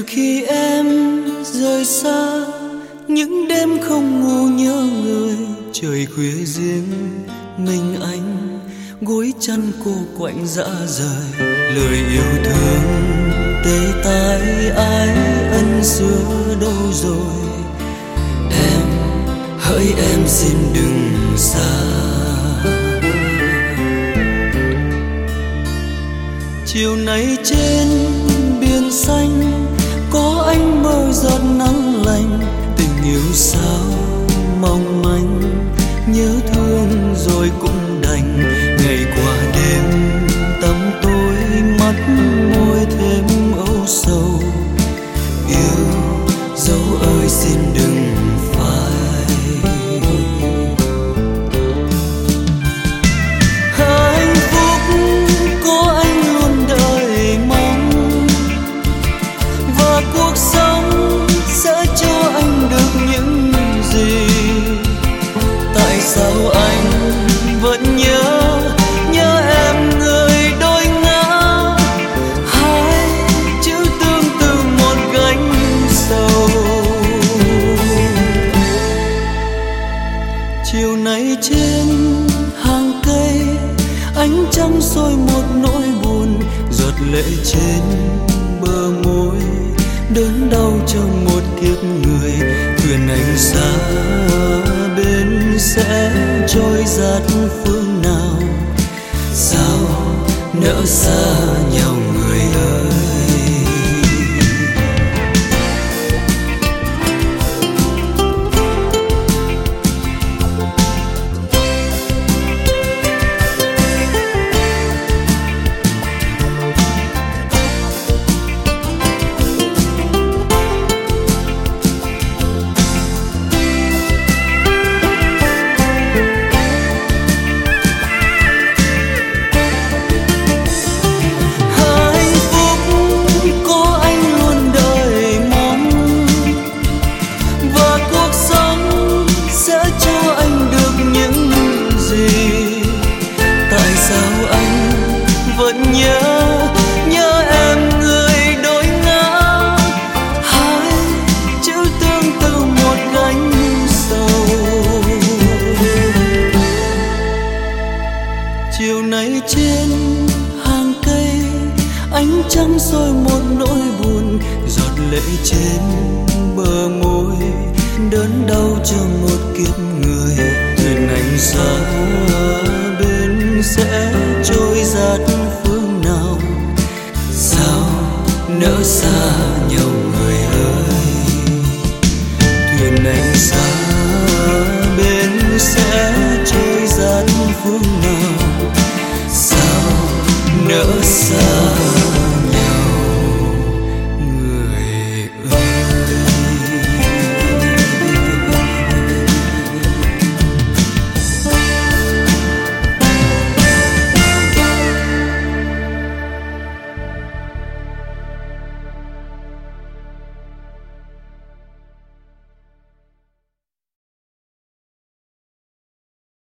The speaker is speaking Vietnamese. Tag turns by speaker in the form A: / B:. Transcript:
A: khi em rời xa, những đêm không ngủ nhớ người, trời khuya riêng mình anh, gối chăn cô quạnh dã rời. Lời yêu thương tê tái ai ân xưa đâu rồi, em hỡi em xin đừng xa. Chiều nay trên biển xanh có anh mơ giọt nắng lành, tình yêu sao mong manh, nhớ thương rồi cũng đành. Ngày qua đêm tăm tối mắt môi thêm âu sầu, yêu dấu ơi xin đừng phai. Hạnh phúc có anh luôn đợi mong, và cuộc sống sẽ cho anh được những gì. Tại sao anh vẫn nhớ em người đôi ngã, hai chữ tương tự một gánh sầu. Chiều nay trên hàng cây ánh trăng soi một nỗi buồn, giọt lệ trên bờ môi đớn đau trong một kiếp người. Thuyền anh xa bên sẽ trôi dạt phương nào, sao nỡ xa nhau người ơi. Chiều nay trên hàng cây ánh trăng soi một nỗi buồn, giọt lệ trên bờ môi đớn đau cho một kiếp người. Thuyền anh xa bên sẽ trôi dạt phương nào, sao nỡ xa nhau người ơi. Thuyền anh xa bên sẽ trôi dạt phương nào,